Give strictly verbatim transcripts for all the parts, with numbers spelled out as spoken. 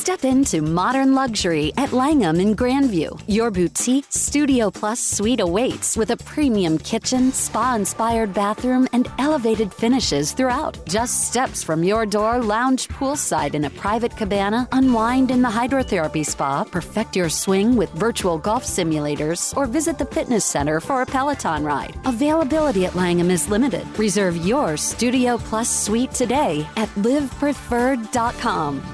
Step into modern luxury at Langham in Grandview. Your boutique Studio Plus suite awaits with a premium kitchen, spa-inspired bathroom, and elevated finishes throughout. Just steps from your door, lounge poolside in a private cabana, unwind in the hydrotherapy spa, perfect your swing with virtual golf simulators, or visit the fitness center for a Peloton ride. Availability at Langham is limited. Reserve your Studio Plus suite today at live preferred dot com.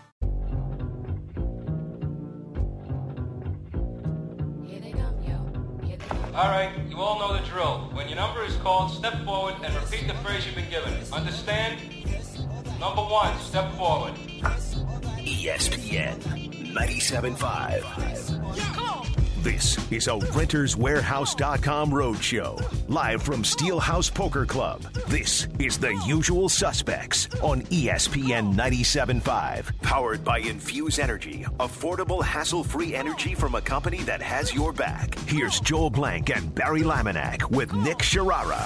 All right, you all know the drill. When your number is called, step forward and repeat the phrase you've been given. Understand? Number one, step forward. E S P N ninety-seven point five. This is a Renters Warehouse dot com roadshow. Live from Steelhouse Poker Club. This is The Usual Suspects on E S P N ninety-seven point five. Powered by Infuse Energy. Affordable, hassle-free energy from a company that has your back. Here's Joel Blank and Barry Laminack with Nick Sharara.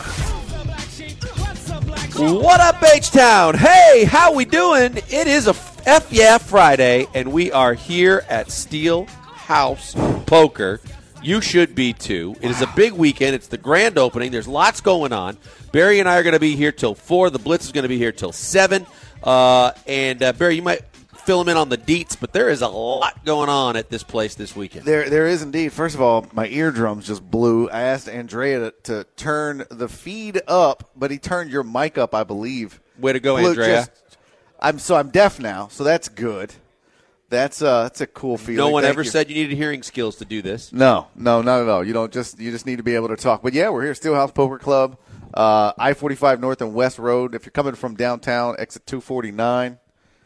What up, H-Town? Hey, how we doing? It is a F Yeah Friday, and we are here at Steel House Poker. You should be too. It is a big weekend. It's the grand opening. There's lots going on. Barry and I are going to be here till four. The Blitz is going to be here till seven. Uh, and uh, Barry, you might fill them in on the deets, but there is a lot going on at this place this weekend. There, there is indeed. First of all, my eardrums just blew. I asked Andrea to, to turn the feed up, but he turned your mic up, I believe. Way to go, blew Andrea. Just, I'm so I'm deaf now, so that's good. That's uh, that's a cool feeling. No one Thank ever you. said you needed hearing skills to do this. No, no, not at all. You don't just you just need to be able to talk. But yeah, we're here, Steelhouse Poker Club, uh, I forty-five North and West Road. If you're coming from downtown, exit two forty-nine,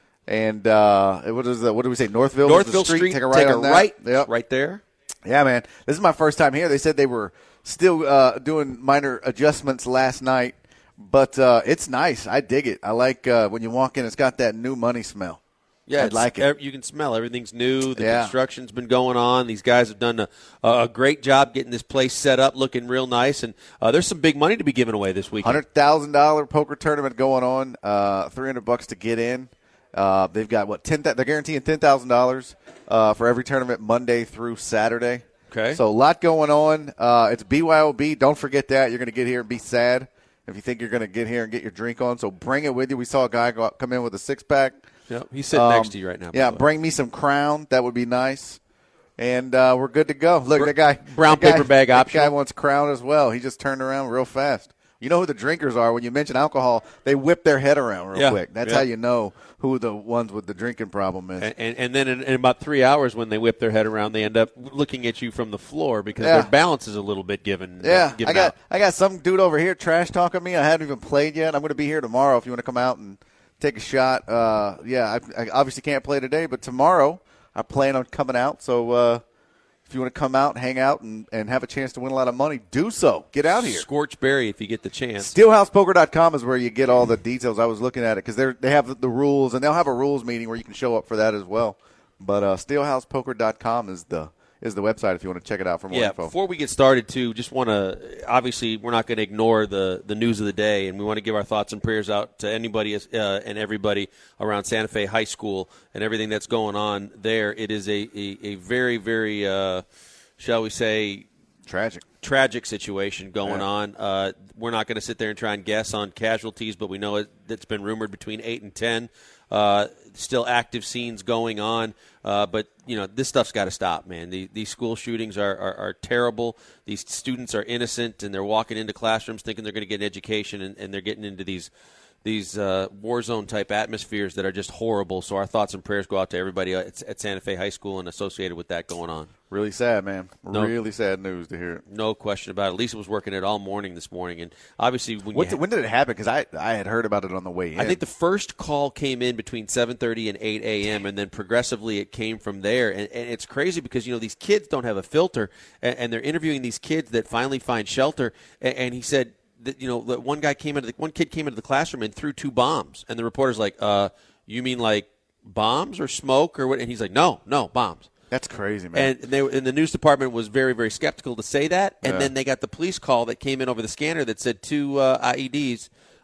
and uh, what is the, what do we say? Northville. Northville is the Street. Take a right take on a that. right. Yep. right there. Yeah, man. This is my first time here. They said they were still uh, doing minor adjustments last night, but uh, it's nice. I dig it. I like uh, when you walk in. It's got that new money smell. Yeah, I like it. You can smell everything's new. The Yeah. construction's been going on. These guys have done a, a great job getting this place set up, looking real nice. And uh, there's some big money to be given away this weekend. one hundred thousand dollars poker tournament going on. Uh, three hundred bucks to get in. Uh, they've got what ten? They're guaranteeing ten thousand dollars uh, for every tournament Monday through Saturday. Okay. So a lot going on. Uh, it's B Y O B. Don't forget that. You're going to get here and be sad if you think you're going to get here and get your drink on. So bring it with you. We saw a guy go out, come in with a six pack. Yep, he's sitting Um, next to you right now. by Yeah, the way. bring me some Crown. That would be nice. And uh, we're good to go. Look, Br- that guy. brown that guy, paper bag that optional. guy wants Crown as well. He just turned around real fast. You know who the drinkers are. When you mention alcohol, they whip their head around real Yeah, quick. That's yeah. how you know who the ones with the drinking problem is. And, and, and then in, in about three hours when they whip their head around, they end up looking at you from the floor because Yeah. their balance is a little bit given. yeah, given I got out. I got some dude over here trash talking me. I haven't even played yet. I'm going to be here tomorrow if you want to come out and take a shot. Uh, yeah, I, I obviously can't play today, but tomorrow I plan on coming out. So uh, if you want to come out, hang out, and, and have a chance to win a lot of money, do so. Get out here. Scorch berry if you get the chance. Steelhouse Poker dot com is where you get all the details. I was looking at it because they they have the rules, and they'll have a rules meeting where you can show up for that as well. But uh, Steelhouse Poker dot com is the is the website if you want to check it out for more Yeah, info. before we get started, too, just want to – obviously, we're not going to ignore the, the news of the day, and we want to give our thoughts and prayers out to anybody uh, and everybody around Santa Fe High School and everything that's going on there. It is a, a, a very, very, uh, shall we say – Tragic. tragic situation going Yeah. on. Uh, we're not going to sit there and try and guess on casualties, but we know it, it's been rumored between eight and ten. Uh, still active scenes going on. Uh, but, you know, this stuff's got to stop, man. The, these school shootings are, are, are terrible. These students are innocent, and they're walking into classrooms thinking they're going to get an education, and, and they're getting into these these uh, war zone type atmospheres that are just horrible. So our thoughts and prayers go out to everybody at, at Santa Fe High School and associated with that going on. Really sad, man. No. Really sad news to hear it. No question about it. Lisa was working it all morning this morning, and obviously when What, you ha- when did it happen? Because I, I had heard about it on the way in. I think the first call came in between seven thirty and eight a.m., and then progressively it came from there. And, and it's crazy because, you know, these kids don't have a filter, and, and they're interviewing these kids that finally find shelter. And, and he said that, you know, that one guy came into the, one kid came into the classroom and threw two bombs. And the reporter's like, uh, you mean like bombs or smoke or what? And he's like, no, no, bombs. That's crazy, man. And they, and the news department was very, very skeptical to say that. And Yeah. then they got the police call that came in over the scanner that said two uh, I E Ds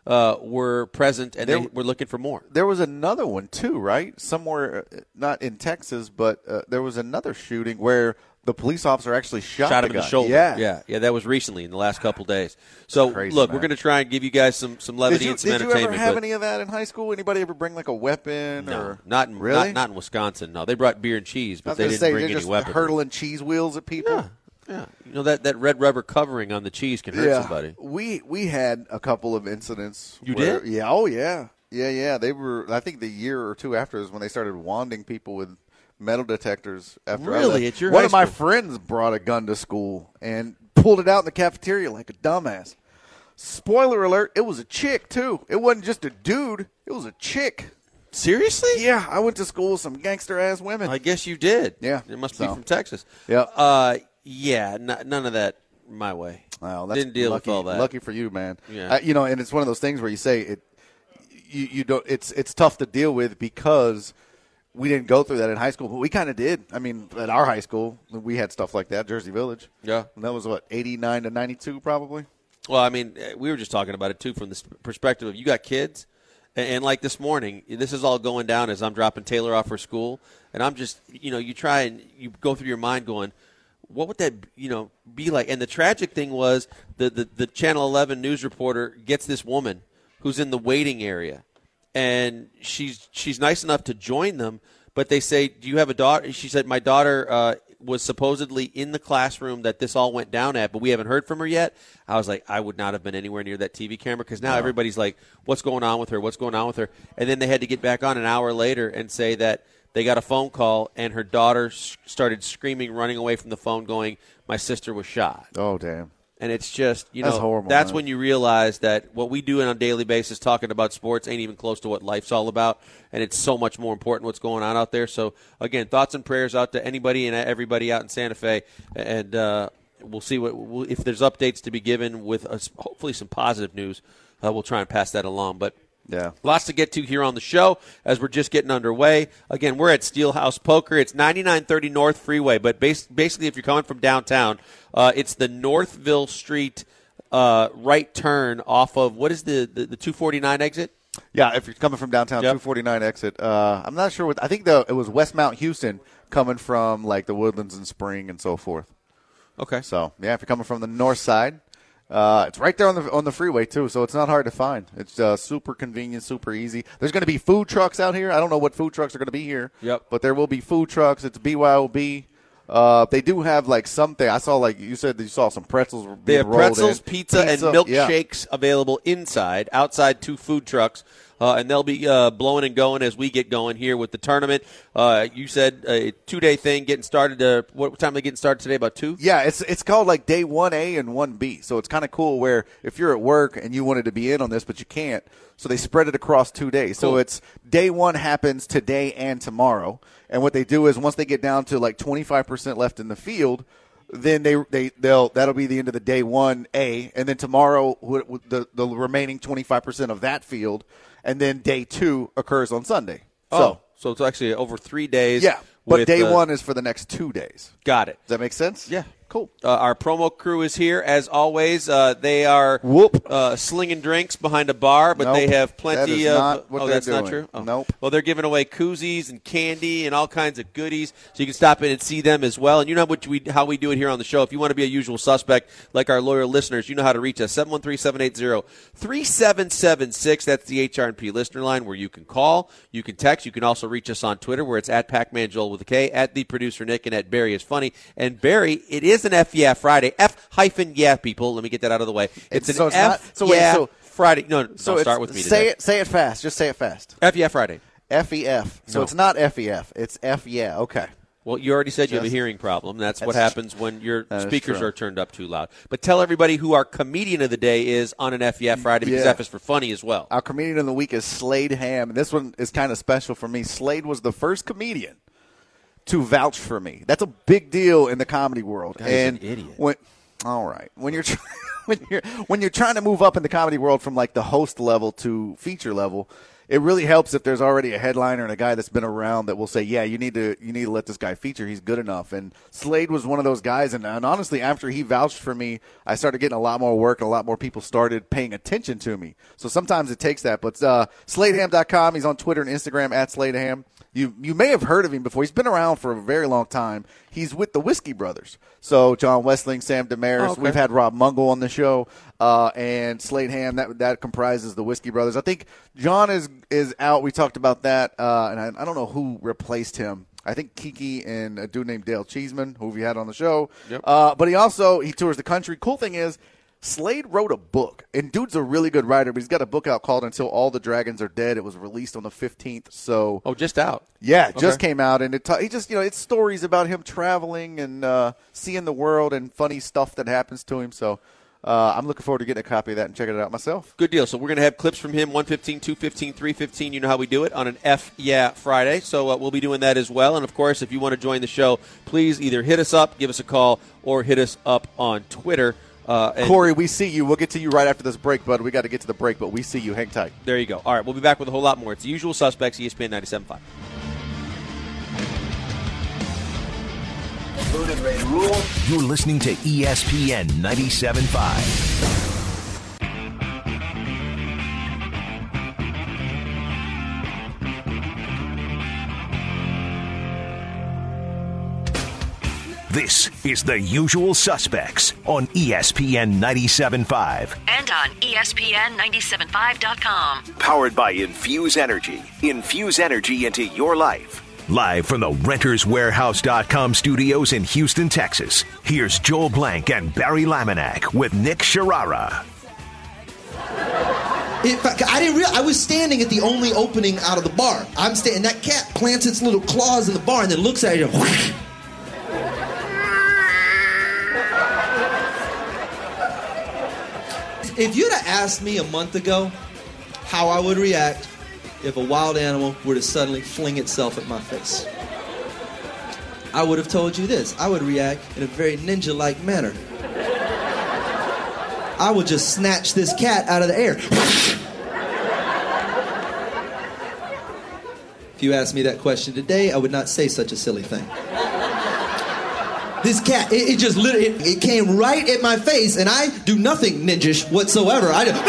uh, were present, and There- they were looking for more. There was another one too, right? Somewhere, uh, not in Texas, but uh, there was another shooting where the police officer actually shot, Shot the him in guy. the shoulder. Yeah, yeah, yeah. That was recently in the last couple days. So, crazy, look, man. we're going to try and give you guys some some Did levity you, and some did you entertainment. ever have but any of that in high school? Anybody ever bring like a weapon? no, or not in, really? not, not in Wisconsin. No, they brought beer and cheese, I but was they gonna didn't say bring they're any just weapons. hurtling cheese wheels at people. Yeah, yeah. You know that, that red rubber covering on the cheese can hurt somebody. We we had a couple of incidents. You where- did? Yeah. Oh yeah. Yeah, yeah. They were. I think the year or two after is when they started wanding people with metal detectors. After I Really? left. At your one high of my school? friends brought a gun to school and pulled it out in the cafeteria like a dumbass. Spoiler alert! It was a chick too. It wasn't just a dude. It was a chick. Seriously? Yeah, I went to school with some gangster ass women. I guess you did. Yeah, It must so. be from Texas. Yeah. Uh, yeah, n- none of that my way. Wow, that's Didn't deal lucky, with all that. Lucky for you, man. Yeah. Uh, you know, and it's one of those things where you say it. You, you don't. It's it's tough to deal with because we didn't go through that in high school, but we kind of did. I mean, at our high school, we had stuff like that. Jersey Village. Yeah. And that was what eighty-nine to ninety-two, probably. Well, I mean, uh, we were just talking about it, too, from the s- perspective of you got kids. And, and like this morning, this is all going down as I'm dropping Taylor off for school. And I'm just, you know, you try and you go through your mind going, what would that, you know, be like? And the tragic thing was the, the, the Channel eleven news reporter gets this woman who's in the waiting area. And she's she's nice enough to join them, but they say, do you have a daughter? She said, my daughter uh, was supposedly in the classroom that this all went down at, but we haven't heard from her yet. I was like, I would not have been anywhere near that T V camera because now No. everybody's like, what's going on with her? What's going on with her? And then they had to get back on an hour later and say that they got a phone call and her daughter s- started screaming, running away from the phone going, my sister was shot. Oh, damn. And it's just, you know, That's horrible, that's man. when you realize that what we do on a daily basis talking about sports ain't even close to what life's all about. And it's so much more important what's going on out there. So, again, thoughts and prayers out to anybody and everybody out in Santa Fe. And uh, we'll see what we'll, if there's updates to be given with us, hopefully some positive news. Uh, we'll try and pass that along. But Yeah. lots to get to here on the show as we're just getting underway. Again, we're at Steelhouse Poker. It's ninety-nine thirty North Freeway, but bas- basically if you're coming from downtown, uh, it's the Northville Street uh, right turn off of, what is the, the, the two forty-nine exit? Yeah, if you're coming from downtown, Yep. two forty-nine exit. Uh, I'm not sure what. I think the it was West Mount Houston coming from like the Woodlands and Spring and so forth. Okay. So yeah, if you're coming from the north side, uh, it's right there on the on the freeway too. So it's not hard to find. It's uh, super convenient, super easy. There's going to be food trucks out here. I don't know what food trucks are going to be here. Yep. But there will be food trucks. It's B Y O B. Uh, they do have like something. I saw like you said that you saw some pretzels. Being They have rolled pretzels, in. pizza, and yeah. milkshakes available inside. Outside, two food trucks. Uh, and they'll be uh, blowing and going as we get going here with the tournament. Uh, you said a two-day thing getting started. Uh, what time are they getting started today? About two? Yeah, it's it's called like day one A and one B. So it's kind of cool where if you're at work and you wanted to be in on this, but you can't, so they spread it across two days. Cool. So it's day one happens today and tomorrow. And what they do is once they get down to like twenty-five percent left in the field, then they they they'll that'll be the end of the day one A, and then tomorrow w- w- the the remaining twenty-five percent of that field, and then day two occurs on Sunday. Oh, So so it's actually over three days. yeah, but with, day uh, one is for the next two days. Got it. Does that make sense? Yeah. Cool. Uh, our promo crew is here as always. Uh, they are Whoop. uh, slinging drinks behind a bar, but Nope. they have That plenty is of. not what oh, they're that's not doing. true. Oh. Nope. Well, they're giving away koozies and candy and all kinds of goodies, so you can stop in and see them as well. And you know what we how we do it here on the show. If you want to be a usual suspect like our loyal listeners, you know how to reach us seven one three, seven eight zero, three seven seven six. That's the H R and P listener line where you can call, you can text, you can also reach us on Twitter where it's at Pac-Man Joel with a K, at the producer Nick, and at Barry is funny. And Barry, it is an F Yeah Friday. F hyphen yeah, people. Let me get that out of the way. It's, It's- an so it's F not- so wait, yeah so- Friday. No, So don't it's- start with me Say today. it. Say it fast. Just say it fast. F yeah Friday. F E F. So No. it's not F E F. It's F yeah. Okay. Well, you already said you have a Just- hearing problem. That's, what That's happens when your that is speakers true. are turned up too loud. But tell everybody who our comedian of the day is on an F yeah Friday because Yeah. F is for funny as well. Our comedian of the week is Slade Ham. And this one is kind of special for me. Slade was the first comedian to vouch for me. That's a big deal in the comedy world. God, he's and an idiot. When, all right. When you're try- when you're when you're trying to move up in the comedy world from like the host level to feature level, it really helps if there's already a headliner and a guy that's been around that will say, yeah, you need to you need to let this guy feature. He's good enough. And Slade was one of those guys. And, and honestly, after he vouched for me, I started getting a lot more work and a lot more people started paying attention to me. So sometimes it takes that. But uh, Slade Ham dot com, he's on Twitter and Instagram at SladeHam. You you may have heard of him before. He's been around for a very long time. He's with the Whiskey Brothers. So John Westling, Sam Damaris. Oh, okay. We've had Rob Mungle on the show, uh, and Slade Ham. That that comprises the Whiskey Brothers. I think John is is out. We talked about that, uh, and I, I don't know who replaced him. I think Kiki and a dude named Dale Cheeseman, who we had on the show. Yep. Uh, but he also he tours the country. Cool thing is, Slade wrote a book, and dude's a really good writer, but he's got a book out called Until All the Dragons Are Dead. It was released on the fifteenth, so oh, just out. Yeah, it just okay. came out, and it ta- he just you know it's stories about him traveling and uh, seeing the world and funny stuff that happens to him. So uh, I'm looking forward to getting a copy of that and checking it out myself. Good deal. So we're going to have clips from him, one fifteen, two fifteen, three fifteen. You know how we do it on an F Yeah Friday. So uh, we'll be doing that as well. And, of course, if you want to join the show, please either hit us up, give us a call, or hit us up on Twitter. Uh, Corey, we see you. We'll get to you right after this break, bud. We got to get to the break, but we see you. Hang tight. There you go. All right, we'll be back with a whole lot more. It's the Usual Suspects, E S P N ninety-seven point five. You're listening to E S P N ninety-seven point five. This is The Usual Suspects on E S P N ninety-seven point five. And on E S P N ninety-seven point five dot com. Powered by Infuse Energy. Infuse energy into your life. Live from the Renters Warehouse dot com studios in Houston, Texas, here's Joel Blank and Barry Laminack with Nick Sharara. It, I didn't realize I was standing at the only opening out of the bar. I'm standing. That cat plants its little claws in the bar and then looks at it and if you'd have asked me a month ago how I would react if a wild animal were to suddenly fling itself at my face, I would have told you this. I would react in a very ninja-like manner. I would just snatch this cat out of the air. If you asked me that question today, I would not say such a silly thing. This cat, it, it just literally, it, it came right at my face, and I do nothing ninja whatsoever. I just,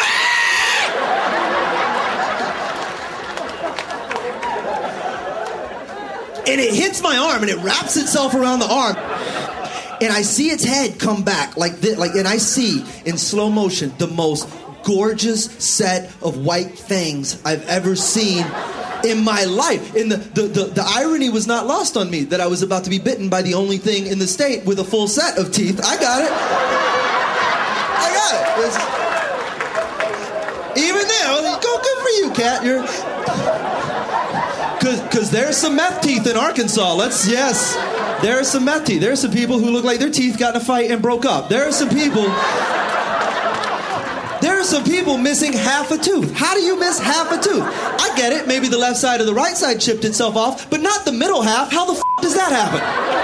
and it hits my arm, and it wraps itself around the arm, and I see its head come back like this, like, and I see in slow motion the most gorgeous set of white fangs I've ever seen in my life. And the, the, the, the irony was not lost on me that I was about to be bitten by the only thing in the state with a full set of teeth. I got it. I got it. It's, even there, go good for you, cat. You're, cause, cause there's some meth teeth in Arkansas. Let's, yes, there are some meth teeth. There are some people who look like their teeth got in a fight and broke up. There are some people... There are some people missing half a tooth. How do you miss half a tooth? I get it. Maybe the left side or the right side chipped itself off, but not the middle half. How the f*** does that happen?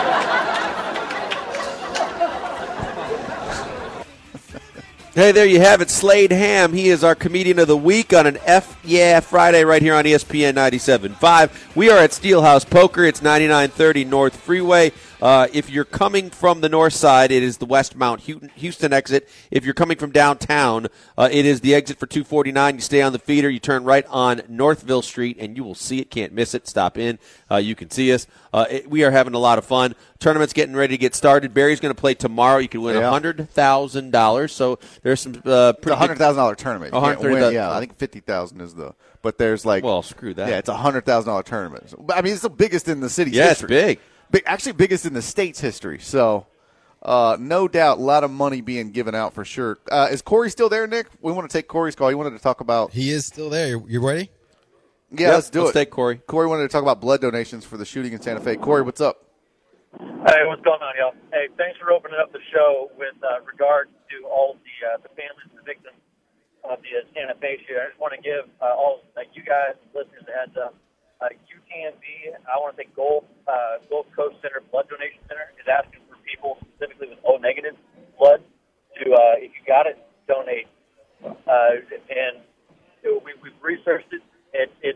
Hey, there you have it. Slade Ham. He is our comedian of the week on an F Yeah Friday right here on E S P N ninety-seven point five. We are at Steelhouse Poker. It's ninety-nine thirty North Freeway. Uh, if you're coming from the north side, it is the West Mount Houston exit. If you're coming from downtown, uh, it is the exit for two forty-nine. You stay on the feeder. You turn right on Northville Street, and you will see it. Can't miss it. Stop in. Uh, you can see us. Uh, it, we are having a lot of fun. Tournament's getting ready to get started. Barry's going to play tomorrow. You can win yeah. one hundred thousand dollars. So there's some uh, pretty it's a one hundred thousand dollars tournament. one hundred thousand dollars. Yeah, I think fifty thousand dollars is the – but there's like – Well, screw that. Yeah, it's a one hundred thousand dollars tournament. So, I mean, it's the biggest in the city's yeah, history. Yeah, it's big. Big, actually biggest in the state's history. So, uh, no doubt, a lot of money being given out for sure. Uh, is Corey still there, Nick? We want to take Corey's call. He wanted to talk about. He is still there. You ready? Yeah, yep, let's do let's it. Let's take Corey. Corey wanted to talk about blood donations for the shooting in Santa Fe. Corey, what's up? Hey, what's going on, y'all? Hey, thanks for opening up the show with uh, regard to all the uh, the families and the victims of the uh, Santa Fe shooting. I just want to give uh, all uh, you guys, listeners, a heads up. Uh, U T M B, I want to think Gulf, uh, Gulf Coast Center Blood Donation Center is asking for people specifically with O negative blood to, uh, if you got it, donate. Uh, and we, we've researched it. it.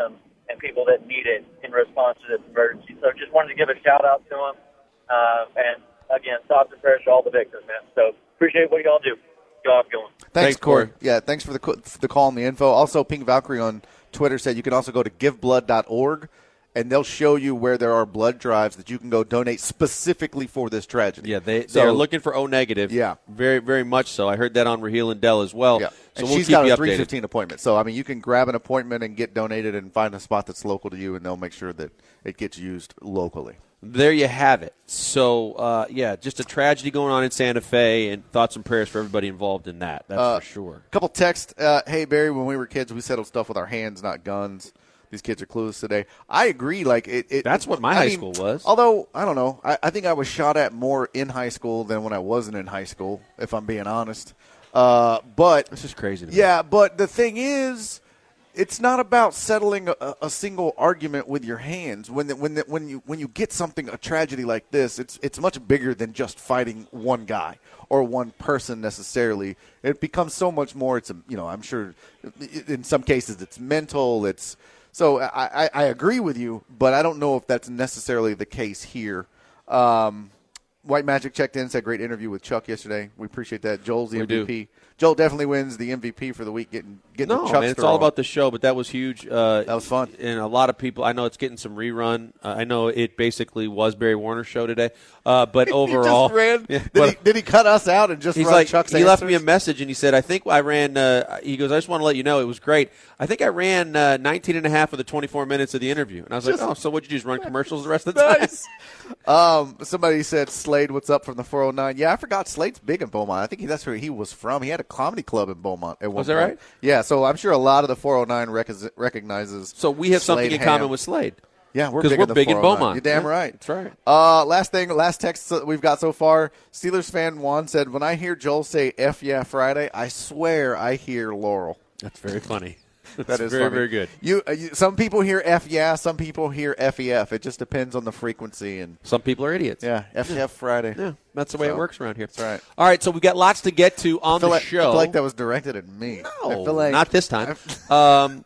victims and people that need it in response to this emergency. So just wanted to give a shout-out to them. Uh, and, again, thoughts and prayers to all the victims, man. So appreciate what y'all do. Y'all have a good one. Thanks, Thanks, Corey. Corey. Yeah, thanks for the for the call and the info. Also, Pink Valkyrie on Twitter said you can also go to give blood dot org, and they'll show you where there are blood drives that you can go donate specifically for this tragedy. Yeah, they So- they're looking for O negative. Yeah. very very much so. I heard that on Raheel and Dell as well. Yeah, so and we'll she's keep got you a updated. three fifteen appointment. So, I mean, you can grab an appointment and get donated and find a spot that's local to you, and they'll make sure that it gets used locally. There you have it. So, uh, yeah, just a tragedy going on in Santa Fe, and thoughts and prayers for everybody involved in that. That's Uh, for sure. Couple texts. Uh, hey, Barry, when we were kids, we settled stuff with our hands, not guns. These kids are clueless today. I agree. Like it, it That's what my I high mean, school was. Although, I don't know. I, I think I was shot at more in high school than when I wasn't in high school, if I'm being honest. Uh, but This is crazy to me. Yeah, but the thing is, it's not about settling a, a single argument with your hands. When the, when the, when you when you get something a tragedy like this, it's it's much bigger than just fighting one guy or one person necessarily. It becomes so much more. It's a, you know, I'm sure in some cases it's mental. It's so I, I, I agree with you, but I don't know if that's necessarily the case here. Um, White Magic checked in, said great interview with Chuck yesterday. We appreciate that. Joel's the We M V P. do. Joel definitely wins the M V P for the week, getting getting No, the Chuckster man, it's all on. about the show, but that was huge. Uh, That was fun. And a lot of people, I know it's getting some rerun. Uh, I know it basically was Barry Warner's show today. Uh, but overall. he just ran. Yeah, did, but- he, did he cut us out and just He's run like, Chuck's he left me a answers? message, and he said, I think I ran, uh, he goes, I just want to let you know it was great. I think I ran uh, nineteen and a half of the twenty-four minutes of the interview. And I was Just- like, oh, so what'd you do, just run commercials the rest of the time? Nice. um, somebody said, Slade, what's up from the four oh nine? Yeah, I forgot Slade's big in Beaumont. I think he, that's where he was from. He had a comedy club in Beaumont at one Was that point. right? Yeah, so I'm sure a lot of the four oh nine rec- recognizes So we have something Slade in Ham. common with Slade. Yeah, we're 'Cause big we're in the big in four oh nine. Beaumont. You're damn Yeah, right. that's right. Uh, last thing, last text that we've got so far. Steelers fan Juan said, when I hear Joel say F yeah Friday, I swear I hear Laurel. That's very funny. That That's is very, funny. very good. You, uh, you, some people hear F yeah, some people hear F E F. It just depends on the frequency. And Some people are idiots. yeah, F E F Friday. Yeah, that's the way So, it works around here. that's right. All right, so we've got lots to get to on I feel, the like, show. I feel like that was directed at me. I No, feel like, not this time. um,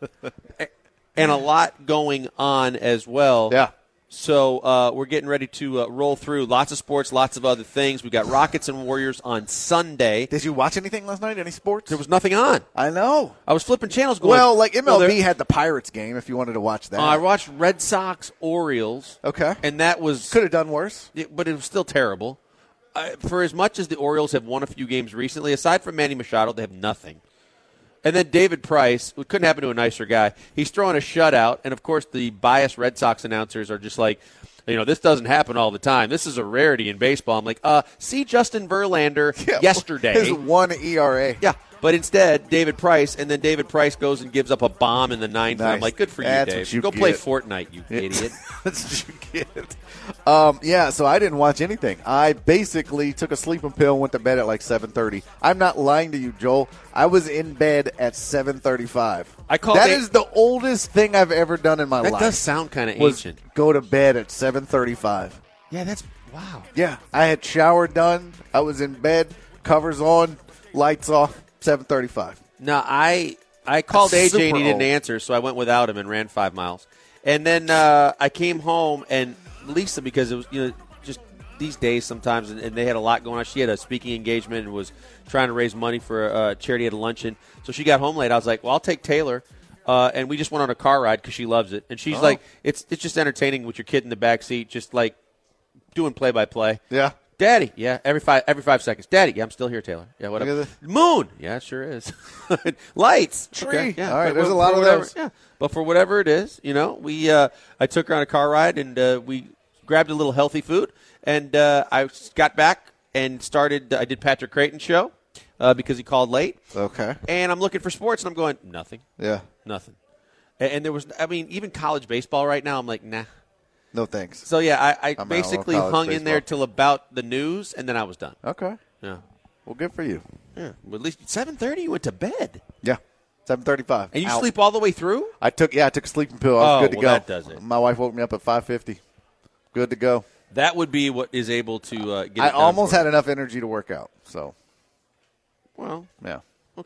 and a lot going on as well. Yeah. So uh, we're getting ready to uh, roll through lots of sports, lots of other things. We got Rockets and Warriors on Sunday. Did you watch anything last night? Any sports? There was nothing on. I know. I was flipping channels going. Well, like M L B well, there- had the Pirates game if you wanted to watch that. Uh, I watched Red Sox Orioles. Okay. And that was Could have done worse. it- but it was still terrible. Uh, for as much as the Orioles have won a few games recently, aside from Manny Machado, they have nothing. And then David Price, it couldn't happen to a nicer guy. He's throwing a shutout, and of course the biased Red Sox announcers are just like, you know, this doesn't happen all the time. This is a rarity in baseball. I'm like, uh, see Justin Verlander Yeah, yesterday. His one E R A. Yeah, but instead, David Price, and then David Price goes and gives up a bomb in the ninth. And I'm Nice. like, good for you, That's Dave. what you Go play get. Fortnite, you idiot. That's what you get. Um, yeah, so I didn't watch anything. I basically took a sleeping pill and went to bed at like seven thirty. I'm not lying to you, Joel. I was in bed at seven thirty-five. I called That it- is the oldest thing I've ever done in my That life. does sound kind of was ancient. go to bed at seven thirty-five. Yeah, that's wow. Yeah, I had shower done. I was in bed, covers on, lights off, seven thirty-five. No, I I called That's A J and he super didn't old. answer, so I went without him and ran five miles. And then uh, I came home, and Lisa, because it was you know just these days sometimes, and, and they had a lot going on. She had a speaking engagement and was trying to raise money for a charity at a luncheon. So she got home late. I was like, well, I'll take Taylor. Uh, and we just went on a car ride because she loves it. And she's Oh. like, it's it's just entertaining with your kid in the back seat, just like doing play by play. Yeah. Daddy, yeah, every five every five seconds. Daddy, yeah, I'm still here, Taylor. Yeah, what Look up? at Moon, yeah, it sure is. Lights, Tree. okay, yeah. All right, but there's for a lot of whatever, those. Yeah, but for whatever it is, you know, we uh, I took her on a car ride and uh, we grabbed a little healthy food, and uh, I got back and started. I did Patrick Creighton's show uh, because he called late. Okay. And I'm looking for sports, and I'm going nothing, Yeah. nothing. And, and there was, I mean, even college baseball right now, I'm like, nah. No thanks. So yeah, I, I I'm out on basically college hung in there baseball. till about the news, and then I was done. Okay. Yeah, Well, good for you. yeah. Well, at least seven thirty, you went to bed, Yeah. seven thirty-five. and you Out. sleep all the way through. I took yeah, I took a sleeping pill. I was Oh, good to well, go. that does it. My wife woke me up at five fifty. Good to go. That would be what is able to uh, get. I it done almost for had you. enough energy to work out. So Well, yeah. okay.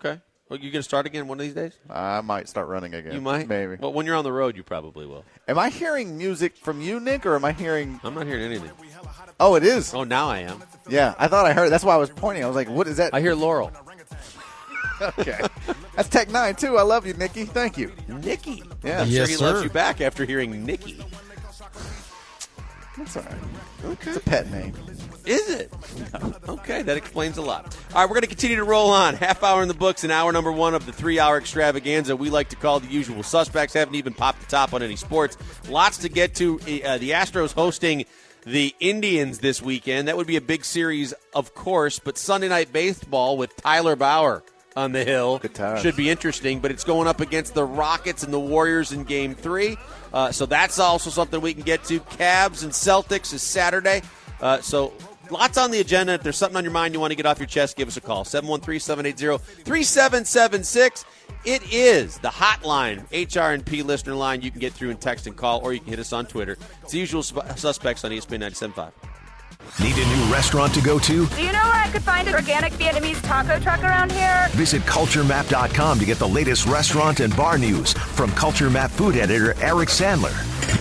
Are you going to start again one of these days? I might start running again. You might? Maybe. Well, when you're on the road, you probably will. Am I hearing music from you, Nick, or am I hearing... I'm not hearing anything. Oh, it is? Oh, now I am. Yeah, I thought I heard. That's why I was pointing. I was like, what is that? I hear Laurel. Okay. That's Tech Nine, too. I love you, Nikki. Thank you. Nikki. Yeah. I'm Yes, sure he sir. loves you back after hearing Nikki. That's all right. Okay. It's a pet name. Is it? Okay, that explains a lot. All right, we're going to continue to roll on. Half hour in the books, and hour number one of the three-hour extravaganza we like to call the usual suspects. Haven't even popped the top on any sports. Lots to get to. Uh, the Astros hosting the Indians this weekend. That would be a big series, of course, but Sunday Night Baseball with Tyler Bauer on the hill Good times. should be interesting, but it's going up against the Rockets and the Warriors in Game three. Uh, so that's also something we can get to. Cavs and Celtics is Saturday. Uh, so lots on the agenda. If there's something on your mind you want to get off your chest, give us a call. seven one three, seven eight zero, three seven seven six. It is the hotline, H R and P listener line. You can get through and text and call, or you can hit us on Twitter. It's the usual sp- suspects on E S P N ninety-seven point five. Need a new restaurant to go to? Do you know where I could find an organic Vietnamese taco truck around here? Visit culture map dot com to get the latest restaurant and bar news from Culture Map food editor Eric Sandler.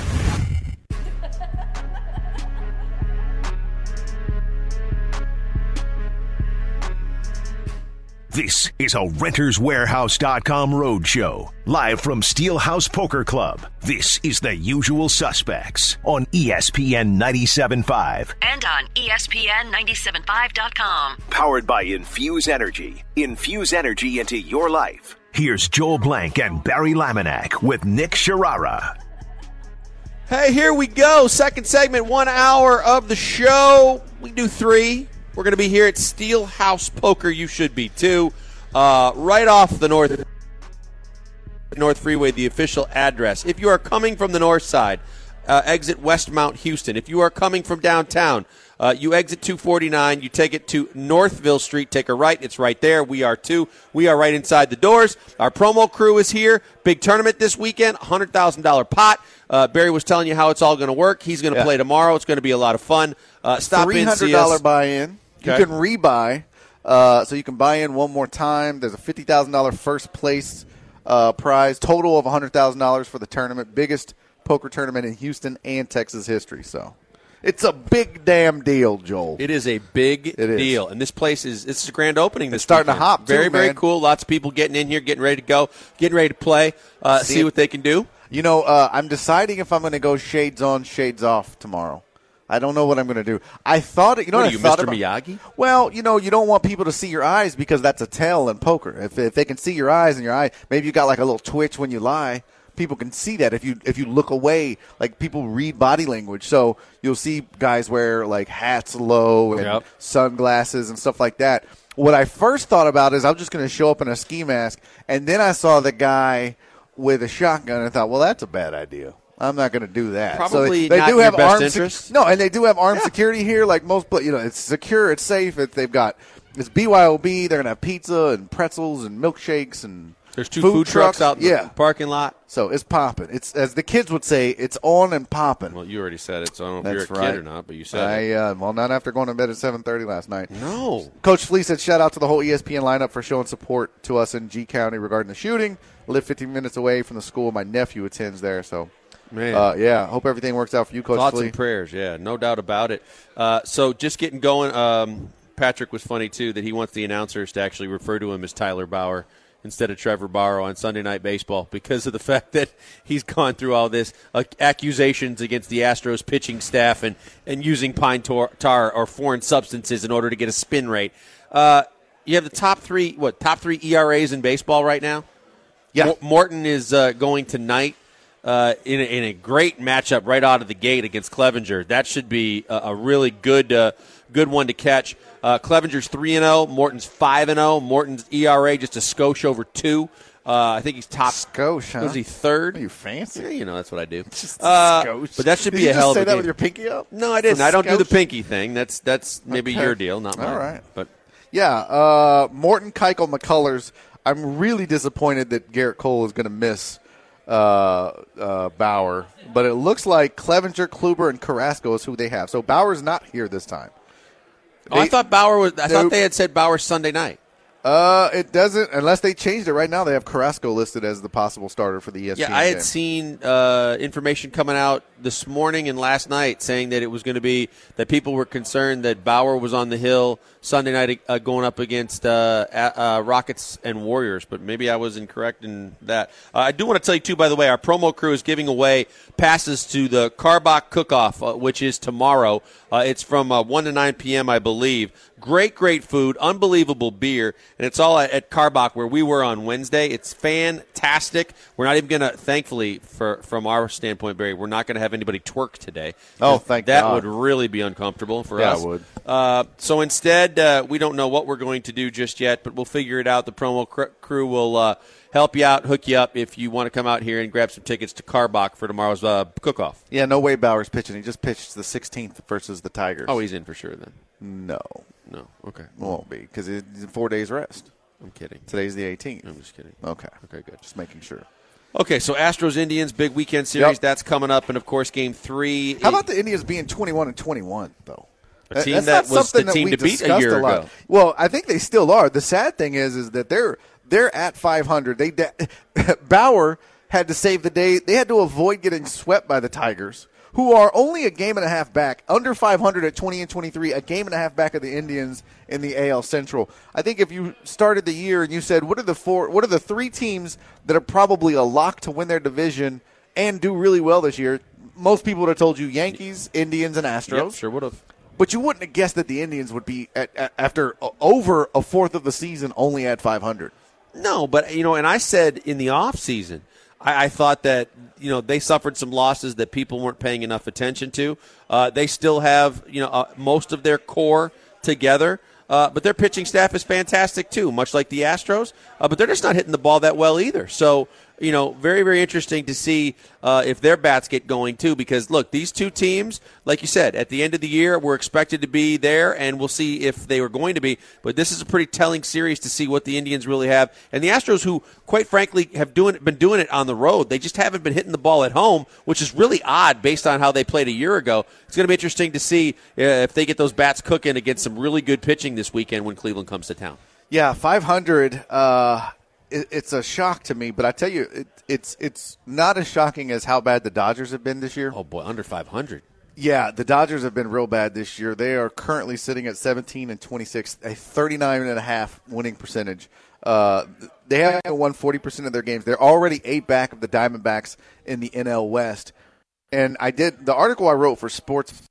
This is a Renters Warehouse dot com roadshow, live from Steelhouse Poker Club. This is The Usual Suspects on E S P N ninety-seven point five. And on E S P N ninety-seven point five dot com. Powered by Infuse Energy. Infuse energy into your life. Here's Joel Blank and Barry Laminack with Nick Sharara. Hey, here we go. Second segment, one hour of the show. We do three. We're going to be here at Steelhouse Poker. You should be, too. Uh, right off the North North Freeway, the official address. If you are coming from the north side, uh, exit Westmount Houston. If you are coming from downtown, uh, you exit two forty-nine. You take it to Northville Street. Take a right. It's right there. We are, too. We are right inside the doors. Our promo crew is here. Big tournament this weekend, one hundred thousand dollars pot. Uh, Barry was telling you how it's all going to work. He's going to Yeah. play tomorrow. It's going to be a lot of fun. Uh, stop in, three hundred see dollars us. buy-in. Okay. You can rebuy, uh, so you can buy in one more time. There's a fifty thousand dollars first place uh, prize, total of one hundred thousand dollars for the tournament. Biggest poker tournament in Houston and Texas history. So it's a big damn deal, Joel. It is a big It is. deal, and this place is it's a grand opening. This It's starting to weekend. hop, too, Very, very man. cool. Lots of people getting in here, getting ready to go, getting ready to play, uh, See see it. what they can do. You know, uh, I'm deciding if I'm going to go shades on, shades off tomorrow. I don't know what I'm going to do. I thought, you know, What what are I you, thought Mister about- Miyagi? Well, you know, you don't want people to see your eyes because that's a tell in poker. If if they can see your eyes and your eye, maybe you got like a little twitch when you lie. People can see that if you if you look away. Like people read body language, so you'll see guys wear like hats low and Yep. sunglasses and stuff like that. What I first thought about is I'm just going to show up in a ski mask, and then I saw the guy with a shotgun and I thought, well, that's a bad idea. I'm not going to do that. Probably so they, they not do in your have best armed interest. no, and they do have armed security here. Like most, pla- you know, it's secure, it's safe. It, they've got it's B Y O B. They're gonna have pizza and pretzels and milkshakes and There's two food, trucks, out in yeah, the parking lot. so it's popping. It's as the kids would say, it's on and popping. Well, you already said it, so I don't know if That's you're a right. kid or not, but you said I it. uh, well, not after going to bed at seven thirty last night. No. Coach Flea said, shout out to the whole E S P N lineup for showing support to us in G County regarding the shooting. I live fifteen minutes away from the school my nephew attends there, so. Man. Uh, yeah, hope everything works out for you, Coach Thoughts Flea. and prayers, yeah, no doubt about it. Uh, so just getting going, um, Patrick was funny, too, that he wants the announcers to actually refer to him as Tyler Bauer instead of Trevor Bauer on Sunday Night Baseball because of the fact that he's gone through all this uh, accusations against the Astros pitching staff and, and using pine tar, tar or foreign substances in order to get a spin rate. Uh, you have the top three, what, top three E R As in baseball right now? Yeah. Mo- Morton is uh, going tonight. Uh, in, a, in a great matchup right out of the gate against Clevenger. That should be a, a really good uh, good one to catch. Uh, Clevenger's three and oh, Morton's five and oh. Morton's E R A just a skosh over two. Uh, I think he's top. Skosh, huh? Was he third? Are you fancy? Yeah, you know, that's what I do. Just Uh, skosh. but that should Did be you a just hell of say a that game. with your pinky up? No, I didn't. It's a I don't do the skosh? pinky thing. That's that's maybe Okay. your deal, not mine. All right. But Yeah, uh, Morton, Keuchel, McCullers. I'm really disappointed that Garrett Cole is going to miss uh, uh, Bauer, but it looks like Clevenger, Kluber, and Carrasco is who they have. So Bauer's not here this time. oh, I They- thought Bauer was. I they- thought they had said Bauer Sunday night. Uh, it doesn't, unless they changed it. Right now, they have Carrasco listed as the possible starter for the E S P N Yeah, I had game. seen uh, information coming out this morning and last night saying that it was going to be that people were concerned that Bauer was on the hill Sunday night uh, going up against uh, uh, Rockets and Warriors, but maybe I was incorrect in that. Uh, I do want to tell you, too, by the way, our promo crew is giving away passes to the Karbach Cook-Off, uh, which is tomorrow. Uh, it's from uh, one to nine p.m., I believe. Great, great food, unbelievable beer, and it's all at, at Karbach where we were on Wednesday. It's fantastic. We're not even going to, thankfully, for, from our standpoint, Barry, we're not going to have anybody twerk today. Oh, thank that God. That would really be uncomfortable for yeah, us. Yeah, it would. Uh, so instead, uh, we don't know what we're going to do just yet, but we'll figure it out. The promo cr- crew will uh, help you out, hook you up if you want to come out here and grab some tickets to Karbach for tomorrow's uh, cook-off. Yeah, no way Bauer's pitching. He just pitched the sixteenth versus the Tigers. Oh, he's in for sure then. No. No, okay. Won't be, because it's four days rest. I'm kidding. Today's the eighteenth. I'm just kidding. Okay. Okay, good. Just making sure. Okay, so Astros-Indians, big weekend series. Yep. That's coming up. And, of course, Game three. How about the Indians being twenty-one and twenty-one, though? A team That's that not was something the team that we to beat a discussed year lot. ago. Well, I think they still are. The sad thing is is that they're they're at five hundred. They de- Bauer had to save the day. They had to avoid getting swept by the Tigers, who are only a game and a half back, under five hundred at twenty and twenty-three, a game and a half back of the Indians in the A L Central. I think if you started the year and you said, what are the four, what are the three teams that are probably a lock to win their division and do really well this year, most people would have told you Yankees, Indians, and Astros. Yep, sure would have. But you wouldn't have guessed that the Indians would be, at, at, after uh, over a fourth of the season, only at five hundred. No, but, you know, and I said in the offseason, I, I thought that, you know, they suffered some losses that people weren't paying enough attention to. Uh, they still have, you know, uh, most of their core together. Uh, but their pitching staff is fantastic, too, much like the Astros. Uh, but they're just not hitting the ball that well either. So, you know, very, very interesting to see uh, if their bats get going, too. Because, look, these two teams, like you said, at the end of the year, were expected to be there, and we'll see if they were going to be. But this is a pretty telling series to see what the Indians really have. And the Astros, who, quite frankly, have doing been doing it on the road, they just haven't been hitting the ball at home, which is really odd based on how they played a year ago. It's going to be interesting to see uh, if they get those bats cooking against some really good pitching this weekend when Cleveland comes to town. Yeah, five hundred, uh, it, it's a shock to me. But I tell you, it, it's it's not as shocking as how bad the Dodgers have been this year. Oh, boy, under five hundred. Yeah, the Dodgers have been real bad this year. They are currently sitting at seventeen and twenty-six, a thirty-nine and a half winning percentage. Uh, they haven't won forty percent of their games. They're already eight back of the Diamondbacks in the N L West. And I did the article I wrote for Sports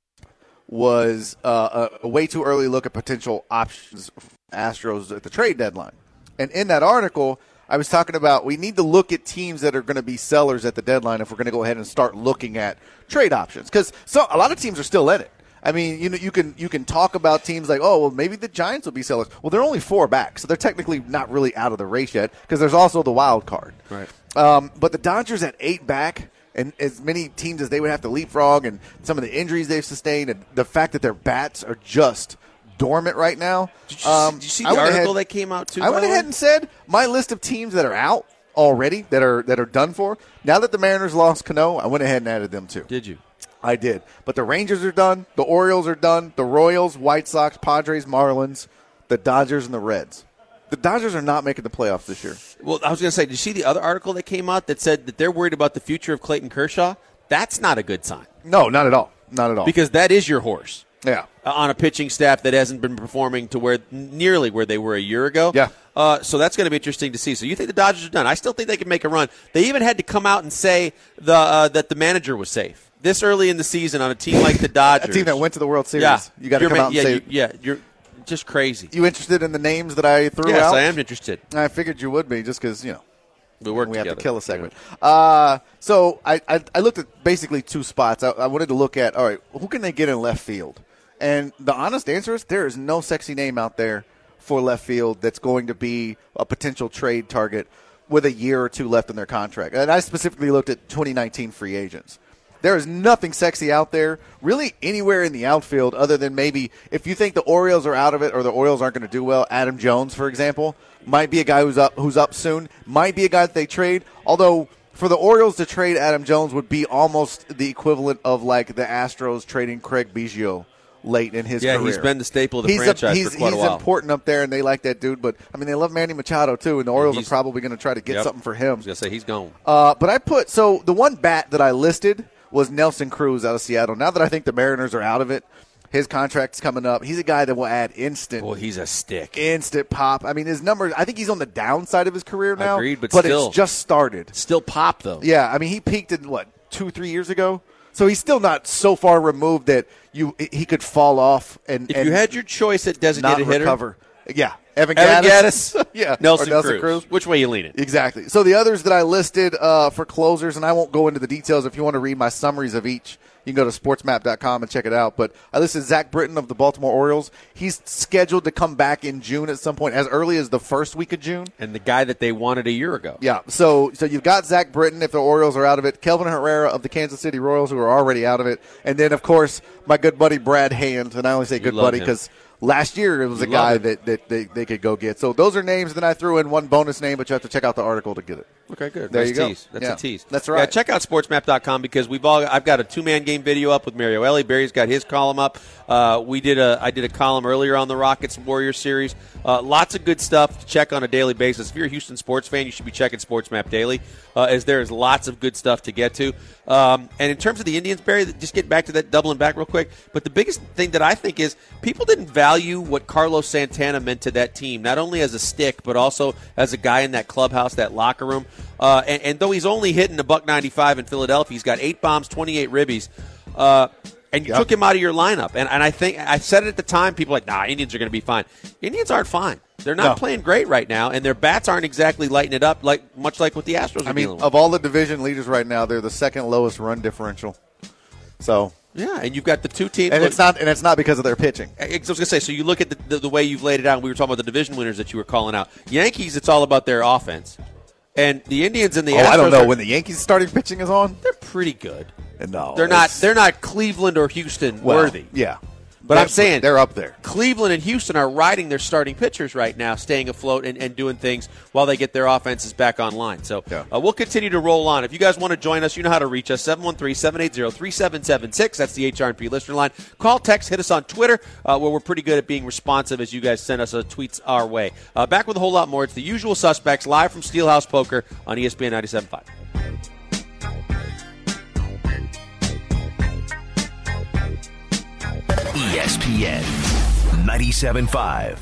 was uh, a, a way too early look at potential options for Astros at the trade deadline. And in that article, I was talking about we need to look at teams that are going to be sellers at the deadline if we're going to go ahead and start looking at trade options, because so a lot of teams are still in it. I mean, you know, you can you can talk about teams like, oh, well, maybe the Giants will be sellers. Well, they're only four back, so they're technically not really out of the race yet because there's also the wild card. Right. Um, but the Dodgers at eight back, and as many teams as they would have to leapfrog, and some of the injuries they've sustained, and the fact that their bats are just dormant right now. Did you, um, did you see I the went article ahead, that came out, too? I went ahead and said my list of teams that are out already, that are that are done for. Now that the Mariners lost Cano, I went ahead and added them, too. Did you? I did. But the Rangers are done. The Orioles are done. The Royals, White Sox, Padres, Marlins, the Dodgers, and the Reds. The Dodgers are not making the playoffs this year. Well, I was going to say, did you see the other article that came out that said that they're worried about the future of Clayton Kershaw? That's not a good sign. No, not at all. Not at all. Because that is your horse. Yeah. Uh, on a pitching staff that hasn't been performing to where nearly where they were a year ago. Yeah. Uh, so that's going to be interesting to see. So you think the Dodgers are done? I still think they can make a run. They even had to come out and say the uh, that the manager was safe this early in the season on a team like the Dodgers. A team that went to the World Series. Yeah. You got to You're come ma- out and yeah, say you, yeah, you're just crazy. You interested in the names that I threw yes, out? Yes, I am interested. I figured you would be, just because, you know, we work we together. have to kill a segment. Uh, so I, I I looked at basically two spots. I, I wanted to look at, all right, who can they get in left field? And the honest answer is there is no sexy name out there for left field that's going to be a potential trade target with a year or two left in their contract. And I specifically looked at twenty nineteen free agents. There is nothing sexy out there, really anywhere in the outfield, other than maybe if you think the Orioles are out of it or the Orioles aren't going to do well. Adam Jones, for example, might be a guy who's up who's up soon. Might be a guy that they trade. Although for the Orioles to trade Adam Jones would be almost the equivalent of like the Astros trading Craig Biggio late in his yeah, career. he's been the staple of the he's franchise a, he's, for quite he's a while. He's important up there, and they like that dude. But, I mean, they love Manny Machado, too, and the Orioles He's- are probably going to try to get Yep. something for him. I was going to say he's gone. Uh, but I put – so the one bat that I listed was Nelson Cruz out of Seattle. Now that I think the Mariners are out of it, his contract's coming up. He's a guy that will add instant – Boy, he's a stick. instant pop. I mean, his numbers – I think he's on the downside of his career now. Agreed, but but still. it's just started. Still pop, though. Yeah, I mean, he peaked in, what, two, three years ago? So he's still not so far removed that you he could fall off and, If and you had your choice at not designated hitter, recover. Yeah, Evan Evan Gattis. Gattis, yeah, Nelson, or Nelson Cruz. Cruz. Which way you leaning? Exactly. So the others that I listed uh, for closers, and I won't go into the details. If you want to read my summaries of each, you can go to sports map dot com and check it out. But I listed Zach Britton of the Baltimore Orioles. He's scheduled to come back in June at some point, as early as the first week of June. And the guy that they wanted a year ago. Yeah, so so you've got Zach Britton if the Orioles are out of it, Kelvin Herrera of the Kansas City Royals, who are already out of it, and then, of course, my good buddy Brad Hand. And I only say good love buddy him. because last year it was You a guy love him. that, that they, they could go get. So those are names. Then I threw in one bonus name, but you have to check out the article to get it. Okay, good. There nice you go. tease. That's Yeah, a tease. that's Yeah, right. check out sports map dot com because we've all. I've got a two-man game video up with Mario Ellie. Barry's got his column up. Uh, we did a. I did a column earlier on the Rockets Warriors series. Uh, lots of good stuff to check on a daily basis. If you're a Houston sports fan, you should be checking SportsMap Daily, uh, as there is lots of good stuff to get to. Um, and in terms of the Indians, Barry, just getting back to that, doubling back real quick. But the biggest thing that I think is people didn't value what Carlos Santana meant to that team, not only as a stick, but also as a guy in that clubhouse, that locker room. Uh, and, and though he's only hitting a buck ninety-five in Philadelphia, he's got eight bombs, twenty-eight ribbies. Uh, and you Yep. took him out of your lineup. And, and I think I said it at the time, people were like, nah, Indians are going to be fine. Indians aren't fine. They're not No. playing great right now, and their bats aren't exactly lighting it up, like much like what the Astros are I mean, dealing with. of all the division leaders right now, they're the second lowest run differential. So, Yeah, and you've got the two teams. and it's not and it's not because of their pitching. I was going to say, so you look at the, the, the way you've laid it out, and we were talking about the division winners that you were calling out. Yankees, it's all about their offense. And the Indians and the Oh, Astros I don't know are, when the Yankees starting pitching is on. they're pretty good. No, They're not it's- they're not Cleveland or Houston well, worthy. Yeah, But I'm saying they're up there. Cleveland and Houston are riding their starting pitchers right now, staying afloat and, and doing things while they get their offenses back online. So Yeah. uh, we'll continue to roll on. If you guys want to join us, you know how to reach us, seven one three, seven eight zero, three seven seven six. That's the H R and P listener line. Call, text, hit us on Twitter, uh, where we're pretty good at being responsive as you guys send us uh, tweets our way. Uh, back with a whole lot more. It's the usual suspects live from Steelhouse Poker on E S P N ninety-seven point five. E S P N ninety-seven point five.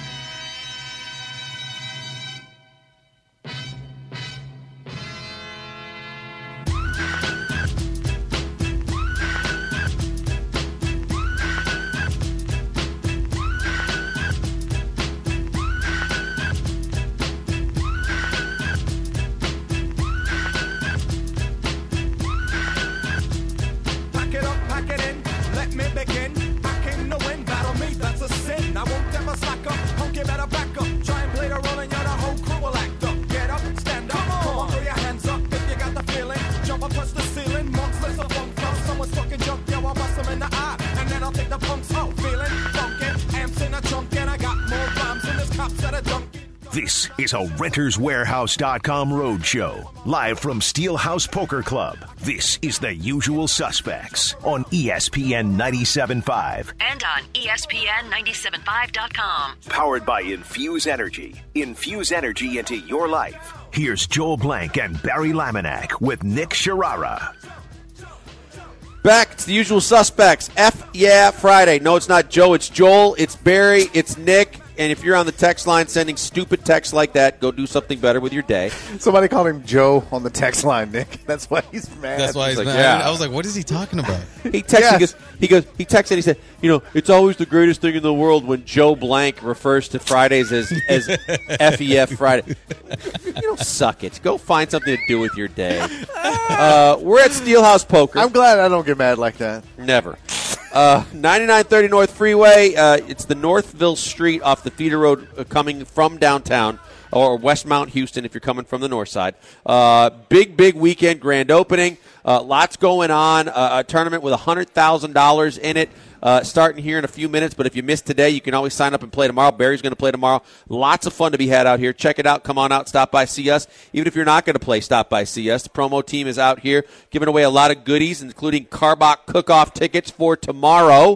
Pack it up, pack it in, let me begin. I came to win, battle me, that's a sin. I won't ever slack up, punk, you better back up. Try and play the role and you're the whole crew will act up. Get up, stand up, come on, throw your hands up if you got the feeling. Jump up, touch the ceiling, monks, let's a funk from. Someone's fucking jump, yo, I'll bust them in the eye. And then I'll take the punks out, feeling funky. Amps in a trunk and I got more rhymes than this cops at a junkie. This is a Renters Warehouse dot com roadshow, live from Steelhouse Poker Club. This is the Usual Suspects on E S P N ninety-seven point five. And on E S P N ninety-seven point five dot com. Powered by Infuse Energy. Infuse energy into your life. Here's Joel Blank and Barry Laminack with Nick Sharara. Back, it's the usual suspects. F yeah Friday. No, it's not Joe, it's Joel, it's Barry, it's Nick. And if you're on the text line sending stupid texts like that, go do something better with your day. Somebody called him Joe on the text line, Nick. That's why he's mad. That's why he's, like, mad. yeah. I was like, what is he talking about? He texted, Yes. he goes, he goes, he texted, and he said, you know, it's always the greatest thing in the world when Joe Blank refers to Fridays as as F E F Friday. You don't suck it. Go find something to do with your day. Uh, we're at Steelhouse Poker. I'm glad I don't get mad like that. Never. Uh, ninety-nine thirty North Freeway. Uh, it's the Northville Street off the feeder road uh, coming from downtown, or Westmount Houston if you're coming from the north side. Uh, big, big weekend grand opening. Uh, lots going on. Uh, a tournament with one hundred thousand dollars in it. Uh, starting here in a few minutes, but if you missed today, you can always sign up and play tomorrow. Barry's going to play tomorrow. Lots of fun to be had out here. Check it out. Come on out. Stop by. See us. Even if you're not going to play, stop by. See us. The promo team is out here giving away a lot of goodies, including Carbach cook-off tickets for tomorrow.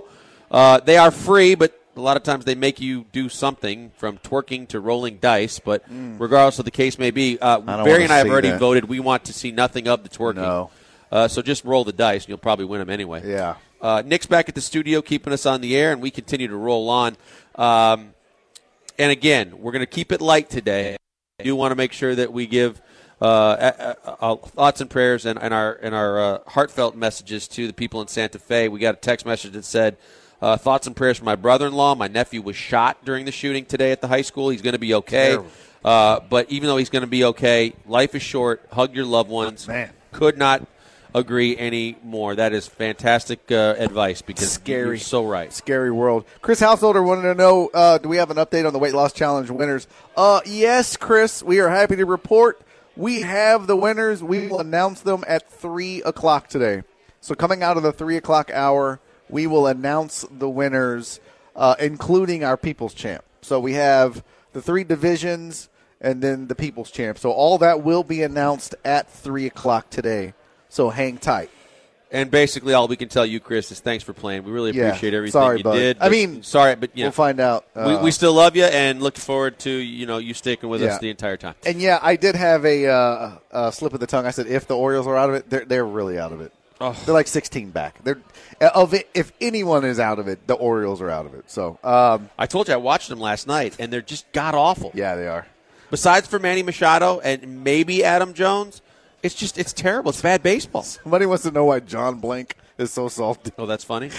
Uh, they are free, but a lot of times they make you do something from twerking to rolling dice. But mm. regardless of the case may be, uh, Barry and I have already that. voted. We want to see nothing of the twerking. No. Uh, so just roll the dice, and you'll probably win them anyway. Yeah. Uh, Nick's back at the studio keeping us on the air, and we continue to roll on. Um, and again, we're going to keep it light today. I do want to make sure that we give uh, uh, uh, thoughts and prayers and, and our and our uh, heartfelt messages to the people in Santa Fe. We got a text message that said, uh, thoughts and prayers for my brother-in-law. My nephew was shot during the shooting today at the high school. He's going to be okay. Uh, but even though he's going to be okay, life is short. Hug your loved ones. Man. Could not agree any more. That is fantastic uh, advice because Scary. You're so right. Scary world. Chris Householder wanted to know, uh, do we have an update on the Weight Loss Challenge winners? Uh, yes, Chris, we are happy to report we have the winners. We will announce them at three o'clock today. So coming out of the three o'clock hour, we will announce the winners, uh, including our People's Champ. So we have the three divisions and then the People's Champ. So all that will be announced at three o'clock today. So hang tight. And basically all we can tell you, Chris, is thanks for playing. We really appreciate yeah, everything sorry, you bud. did. I mean, sorry, but you know, we'll find out. Uh, we, we still love you and look forward to you know you sticking with yeah. us the entire time. And, yeah, I did have a, uh, a slip of the tongue. I said if the Orioles are out of it, they're, they're really out of it. Oh. They're like sixteen back. They're of it, if anyone is out of it, the Orioles are out of it. So um, I told you I watched them last night, and they're just god-awful. Yeah, they are. Besides for Manny Machado and maybe Adam Jones, it's just it's terrible. It's bad baseball. Somebody wants to know why John Blank is so salty. Oh, that's funny.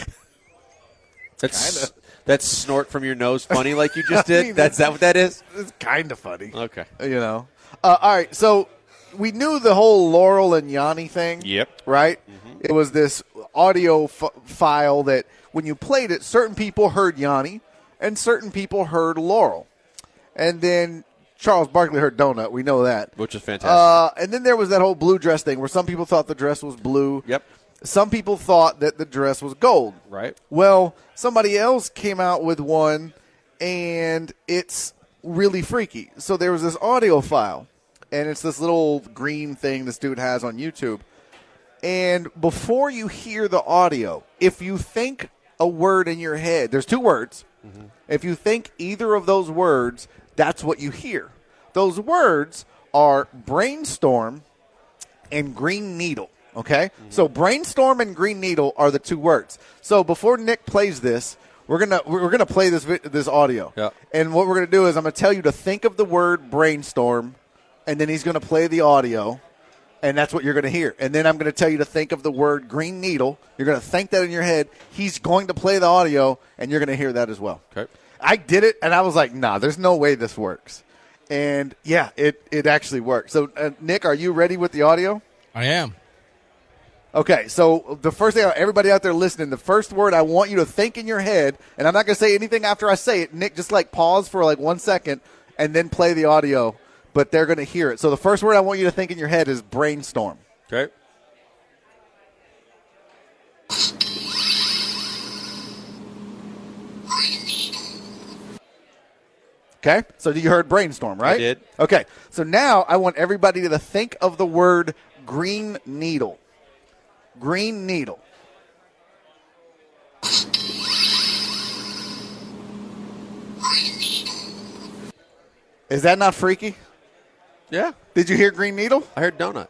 That's Kinda. That's snort from your nose funny like you just did? I mean, that's that what that is? It's kind of funny. Okay. You know. Uh, all right, so we knew the whole Laurel and Yanni thing. Yep. Right? Mm-hmm. It was this audio f- file that when you played it, certain people heard Yanni and certain people heard Laurel. And then Charles Barkley heard Donut. We know that. Which is fantastic. Uh, and then there was that whole blue dress thing where some people thought the dress was blue. Yep. Some people thought that the dress was gold. Right. Well, somebody else came out with one, and it's really freaky. So there was this audio file, and it's this little green thing this dude has on YouTube. And before you hear the audio, if you think a word in your head, there's two words. Mm-hmm. If you think either of those words, that's what you hear. Those words are brainstorm and green needle. Okay? Mm-hmm. So brainstorm and green needle are the two words. So before Nick plays this, we're gonna we're gonna play this this audio. Yeah. And what we're gonna do is I'm gonna tell you to think of the word brainstorm, and then he's gonna play the audio, and that's what you're gonna hear. And then I'm gonna tell you to think of the word green needle. You're gonna think that in your head. He's going to play the audio, and you're gonna hear that as well. Okay. I did it, and I was like, nah, there's no way this works. And yeah, it it actually worked. So uh, Nick, are you ready with the audio? I am. Okay, so the first thing, everybody out there listening, the first word I want you to think in your head, and I'm not going to say anything after I say it. Nick, just like pause for like one second and then play the audio, but they're going to hear it. So the first word I want you to think in your head is brainstorm. Okay. Okay, so you heard brainstorm, right? I did. Okay, so now I want everybody to think of the word green needle. Green needle. Is that not freaky? Yeah. Did you hear green needle? I heard donut.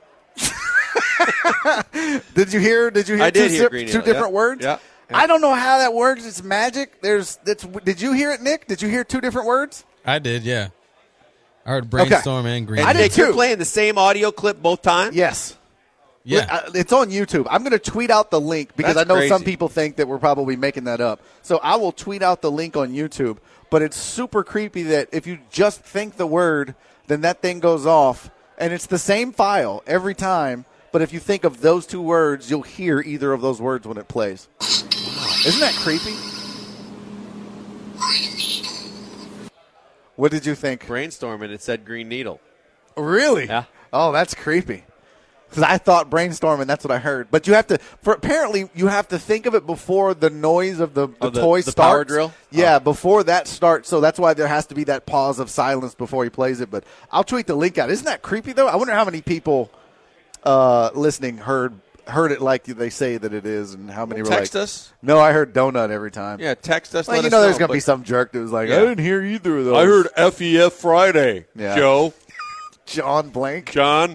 Did you hear? Did you hear? I did two, hear green two needle. different Yeah. words. Yeah. Yeah. I don't know how that works. It's magic. There's. That's. Did you hear it, Nick? Did you hear two different words? I did. Yeah. I heard brainstorm okay. and green. And I did Nick, too. you're playing the same audio clip both times? Yes. Yeah. It's on YouTube. I'm going to tweet out the link because That's I know crazy. some people think that we're probably making that up. So I will tweet out the link on YouTube. But it's super creepy that if you just think the word, then that thing goes off. And it's the same file every time. But if you think of those two words, you'll hear either of those words when it plays. Isn't that creepy? What did you think? Brainstorm, and it said green needle. Really? Yeah. Oh, that's creepy. Because I thought brainstorm, and that's what I heard. But you have to, for apparently, you have to think of it before the noise of the, the, oh, the toy the starts. Power drill? Yeah, oh. before that starts. So that's why there has to be that pause of silence before he plays it. But I'll tweet the link out. Isn't that creepy, though? I wonder how many people uh, listening heard heard it like they say that it is, and how many Well, were text like, us. No, I heard donut every time. Yeah, text us. Well, let you us know, there's know, going to be but- some jerk that was like, Yeah. I didn't hear either of those. I heard F E F Friday, Yeah. Joe. John Blank. John.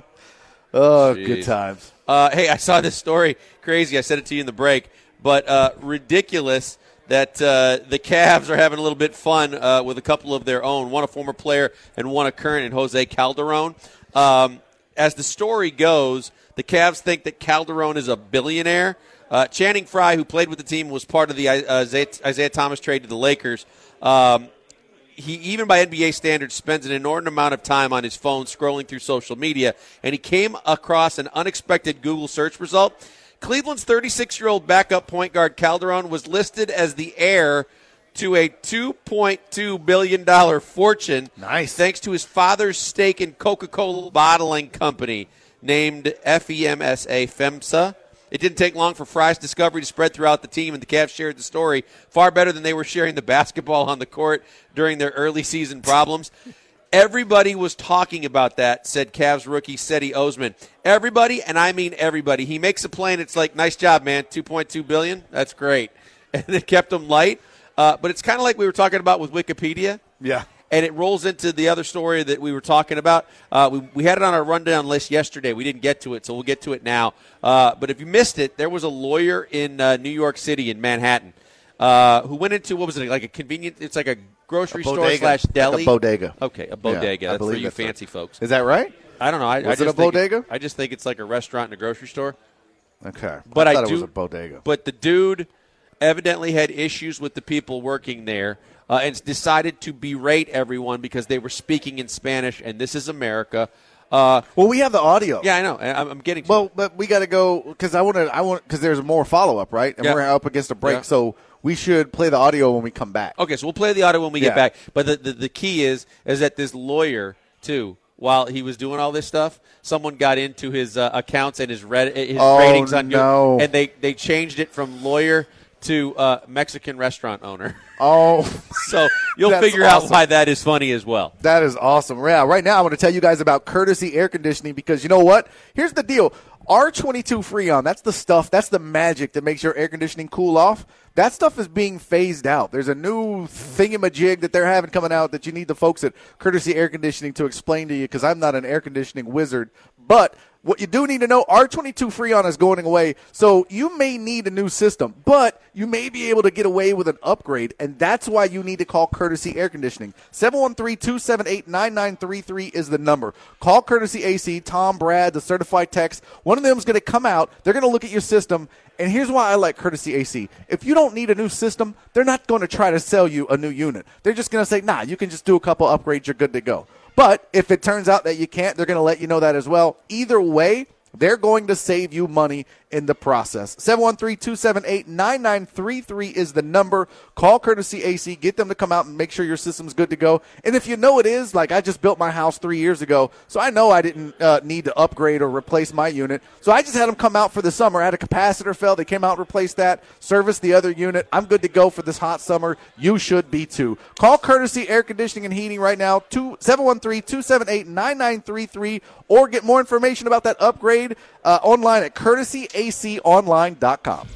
Oh, Jeez. good times. Uh, hey, I saw this story. Crazy. I said it to you in the break, but uh, ridiculous that uh, the Cavs are having a little bit fun uh, with a couple of their own, one a former player and one a current, in Jose Calderon. Um, as the story goes, the Cavs think that Calderon is a billionaire. Uh, Channing Frye, who played with the team, was part of the uh, Isaiah, Isaiah Thomas trade to the Lakers. Um, he, even by N B A standards, spends an inordinate amount of time on his phone scrolling through social media, and he came across an unexpected Google search result. Cleveland's thirty-six-year-old backup point guard Calderon was listed as the heir to a two point two billion dollars fortune. Nice. Thanks to his father's stake in Coca-Cola bottling company named F E M S A, FEMSA. It didn't take long for Frye's discovery to spread throughout the team, and the Cavs shared the story far better than they were sharing the basketball on the court during their early season problems. Everybody was talking about that, said Cavs rookie Seti Osman. Everybody, and I mean everybody. He makes a play, and it's like, nice job, man, two point two billion dollars. That's great. And it kept him light. Uh, but it's kind of like we were talking about with Wikipedia. Yeah. And it rolls into the other story that we were talking about. Uh, we, we had it on our rundown list yesterday. We didn't get to it, so we'll get to it now. Uh, but if you missed it, there was a lawyer in uh, New York City, in Manhattan, uh, who went into, what was it, like a convenient, it's like a grocery A store bodega. slash deli. Like a bodega. Okay, a bodega. Yeah, I that's for believe you that's right. fancy folks. Is that right? I don't know. I, Was I it just a think bodega? I just think it's like a restaurant and a grocery store. Okay. But I I, thought do, it was a bodega. But the dude evidently had issues with the people working there uh, and decided to berate everyone because they were speaking in Spanish, and this is America. Uh, well, we have the audio. Yeah, I know. I'm, I'm getting to Well, but we got to go because I want to. I want because there's more follow up, right? And Yeah. we're up against a break, Yeah. so we should play the audio when we come back. Okay, so we'll play the audio when we Yeah. get back. But the, the, the key is is that this lawyer, too, while he was doing all this stuff, someone got into his uh, accounts and his, red, his Oh, ratings on no. Google, and they, they changed it from lawyer to uh, Mexican restaurant owner. Oh, so you'll That's figure out awesome. why that is funny as well. That is awesome. Yeah, right now I want to tell you guys about Courtesy Air Conditioning because you know what? Here's the deal. R twenty-two Freon, that's the stuff, that's the magic that makes your air conditioning cool off. That stuff is being phased out. There's a new thingamajig that they're having coming out that you need the folks at Courtesy Air Conditioning to explain to you because I'm not an air conditioning wizard. But what you do need to know, R twenty-two Freon is going away, so you may need a new system, but you may be able to get away with an upgrade, and that's why you need to call Courtesy Air Conditioning. seven one three, two seven eight, nine nine three three is the number. Call Courtesy A C, Tom, Brad, the certified techs. One of them is going to come out. They're going to look at your system, and here's why I like Courtesy A C. If you don't need a new system, they're not going to try to sell you a new unit. They're just going to say, nah, you can just do a couple upgrades, you're good to go. But if it turns out that you can't, they're going to let you know that as well. Either way, they're going to save you money in the process. seven one three, two seven eight, nine nine three three is the number. Call Courtesy A C. Get them to come out and make sure your system's good to go. And if you know it is, like I just built my house three years ago, so I know I didn't uh, need to upgrade or replace my unit. So I just had them come out for the summer. I had a capacitor fail. They came out and replaced that, serviced the other unit. I'm good to go for this hot summer. You should be too. Call Courtesy Air Conditioning and Heating right now, seven one three, two seven eight, nine nine three three, or get more information about that upgrade uh, online at courtesy a c online dot com.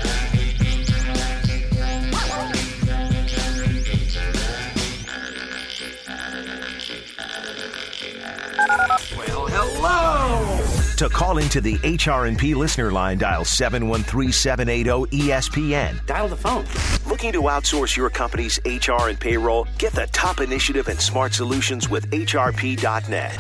Well, hello. To call into the H R and P listener line, dial seven one three, seven eight zero, E S P N. Dial the phone. Looking to outsource your company's H R and payroll? Get the top initiative and smart solutions with H R P dot net.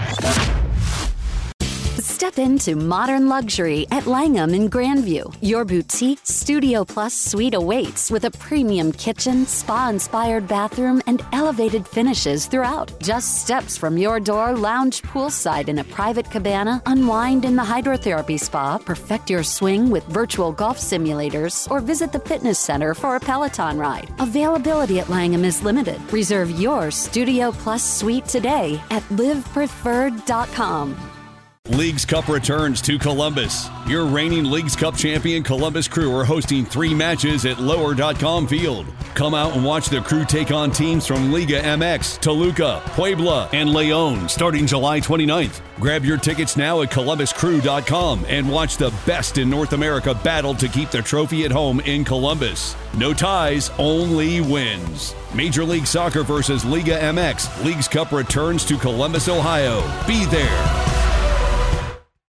Step into modern luxury at Langham in Grandview. Your boutique Studio Plus suite awaits with a premium kitchen, spa-inspired bathroom, and elevated finishes throughout. Just steps from your door, lounge poolside in a private cabana, unwind in the hydrotherapy spa, perfect your swing with virtual golf simulators, or visit the fitness center for a Peloton ride. Availability at Langham is limited. Reserve your Studio Plus suite today at live preferred dot com. Leagues Cup returns to Columbus. Your reigning Leagues Cup champion Columbus Crew are hosting three matches at lower dot com Field. Come out and watch the Crew take on teams from Liga M X, Toluca, Puebla, and León starting July twenty-ninth. Grab your tickets now at columbus crew dot com and watch the best in North America battle to keep the trophy at home in Columbus. No ties, only wins. Major League Soccer versus Liga M X. Leagues Cup returns to Columbus, Ohio. Be there.